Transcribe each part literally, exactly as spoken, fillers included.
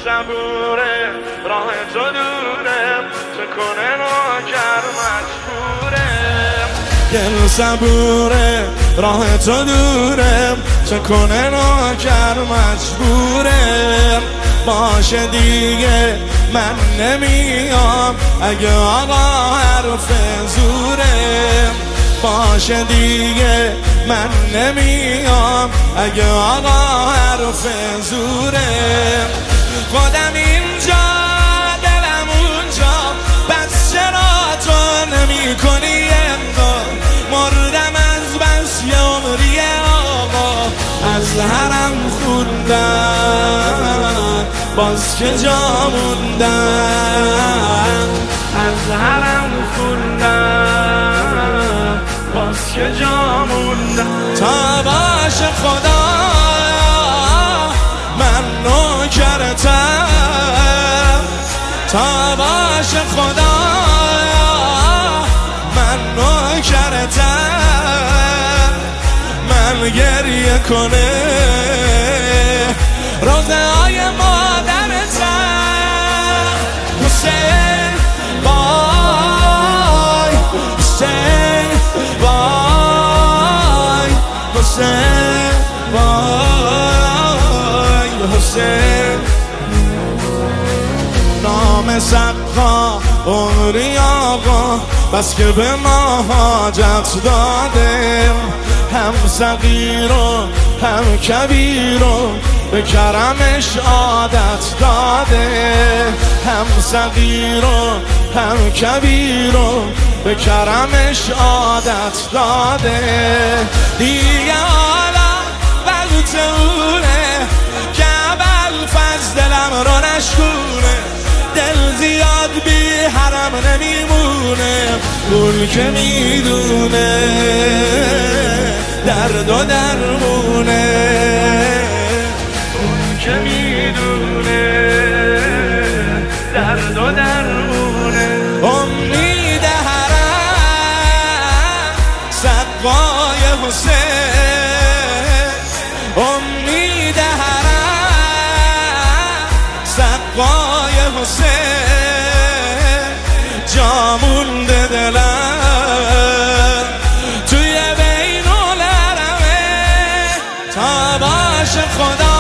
صبوره راه تو دوره چه کنه نوکر مجبوره دل صبوره راه تو دوره چه کنه نوکر مجبوره باشه دیگه من نمیام اگه آقا حرف زوره باشه دیگه من نمیام اگه آقا حرف زوره خودم اینجا دلم اونجا بس چرا تو نمی کنی امضا مردم از بس یه عمری آقا از حرم خوندم باز که جا موندم از حرم خوندم باز که جا موندم تا باشه خدا من نوکرتم تا باشه خدا من نوکرتم من گریه کنه روزه های مادرتم حسین بای حسین بای حسین بای حسین نام سقا عمری آقا بس که به ما حاجت داده هم صغیر و هم کبیر و به کرمش عادت داده هم صغیر و هم کبیر و به کرمش عادت داده دیگه حالا وقت اونه که ابوالفضل دلم رو نشکونه دل زیاد بی حرم نمیمونه اون که میدونه درد و درمونه اون که میدونه درد و درمونه امید حرم سقای حسین امید حرم سقای حسین جا مونده دلم توی بین الحرمه تا باشه خدا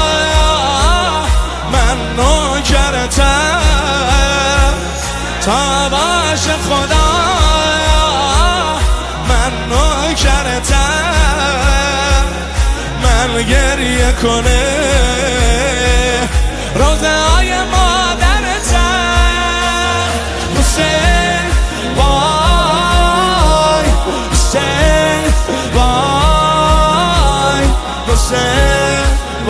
من نوکرتم تا باشه خدا من نوکرتم من گریه کنه روزه های مادرتم حسین وای حسین وای حسین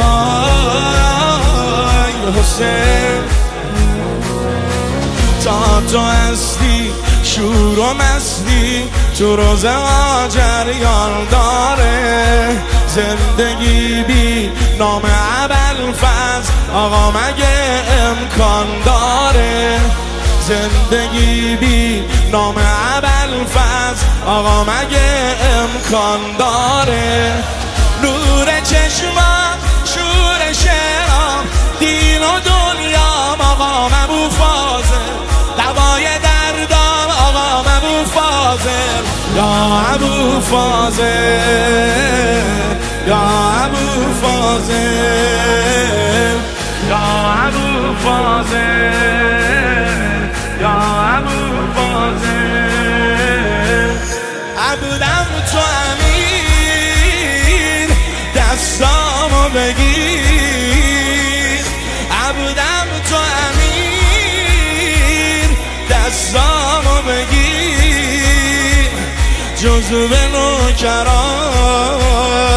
وای حسین تا تو هستی شور و مستی تو روزه ها جریان داره زندگی بی نام ابوالفضل آقا مگه امکان داره زندگی بی نام ابوالفضل آقا مگه امکان داره نور چشمام شور شعرام دین و دنیام آقا ابوالفضل دوای دردام آقا ابوالفضل یا ابوالفضل یا ابوالفضل یا ابوالفضل یا ابوالفضل عبودم تو امیر دستامو بگیر عبودم تو امیر دستامو بگیر جزو نوکران